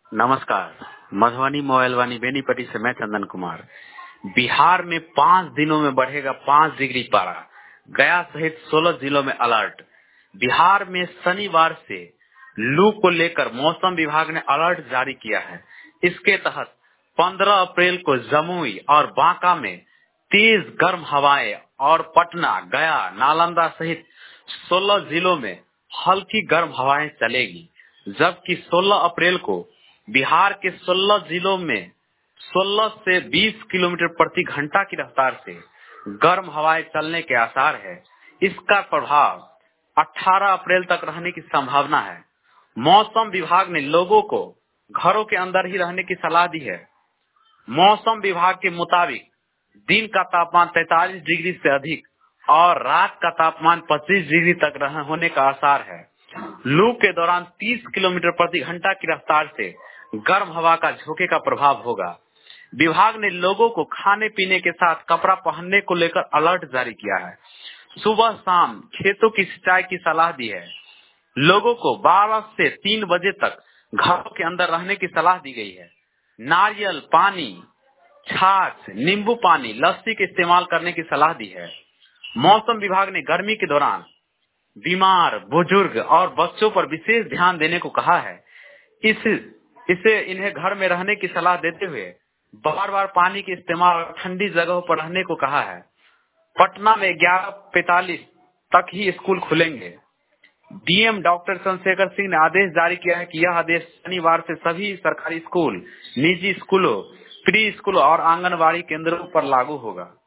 नमस्कार। मधुबनी मोबाइलवानी बेनीपट्टी से मैं चंदन कुमार। बिहार में 5 दिनों में बढ़ेगा 5 डिग्री पारा। गया सहित 16 जिलों में अलर्ट। बिहार में शनिवार से लू को लेकर मौसम विभाग ने अलर्ट जारी किया है। इसके तहत 15 अप्रैल को जमुई और बांका में तेज गर्म हवाएं और पटना, गया, नालंदा सहित 16 जिलों में हल्की गर्म हवाएं चलेगी। जबकि 16 अप्रैल को बिहार के 16 जिलों में 16 से 20 किलोमीटर प्रति घंटा की रफ्तार से गर्म हवाएं चलने के आसार है। इसका प्रभाव 18 अप्रैल तक रहने की संभावना है। मौसम विभाग ने लोगों को घरों के अंदर ही रहने की सलाह दी है। मौसम विभाग के मुताबिक दिन का तापमान 43 डिग्री से अधिक और रात का तापमान 25 डिग्री तक होने का आसार है। लू के दौरान 30 किलोमीटर प्रति घंटा की रफ्तार से गर्म हवा का झोंके का प्रभाव होगा। विभाग ने लोगों को खाने पीने के साथ कपड़ा पहनने को लेकर अलर्ट जारी किया है। सुबह शाम खेतों की सिंचाई की सलाह दी है। लोगों को 12 से 3 बजे तक घरों के अंदर रहने की सलाह दी गई है। नारियल पानी, छाछ, नींबू पानी, लस्सी के इस्तेमाल करने की सलाह दी है। मौसम विभाग ने गर्मी के दौरान बीमार, बुजुर्ग और बच्चों पर विशेष ध्यान देने को कहा है। इसे इन्हें घर में रहने की सलाह देते हुए बार बार पानी के इस्तेमाल और ठंडी जगहों पर रहने को कहा है। पटना में 11:45 तक ही स्कूल खुलेंगे। डीएम डॉक्टर चंद्रशेखर सिंह ने आदेश जारी किया है कि यह आदेश शनिवार से सभी सरकारी स्कूल, निजी स्कूलों, प्री स्कूल और आंगनबाड़ी केंद्रों पर लागू होगा।